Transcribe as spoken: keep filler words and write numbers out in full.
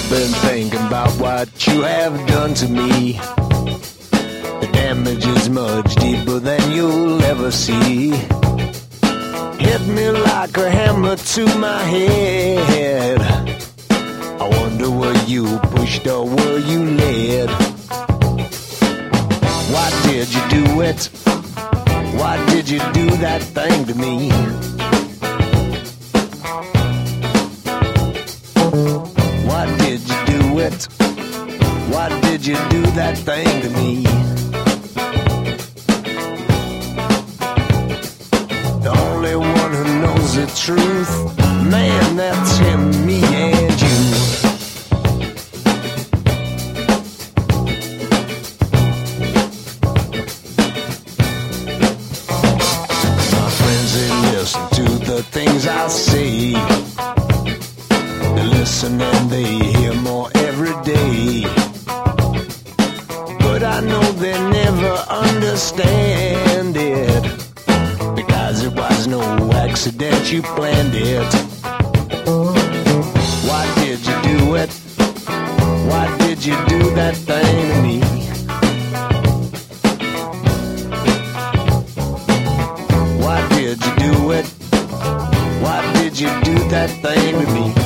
been thinking about what you have done to me. The damage is much deeper than you'll ever see. Hit me like a hammer to my head. I wonder were you pushed or were you led? Why did you do it? Why did you do that thing to me? Why did you do it? Why did you do that thing to me? The only one who knows the truth, man, that's him, me and you. My friends, they listen to the things I say. They listen and they hear more every day. But I know they never understand it, because it was no accident, you planned it. Why did you do it? Why did you do that thing to me? Why did you do it? Why did you do that thing to me?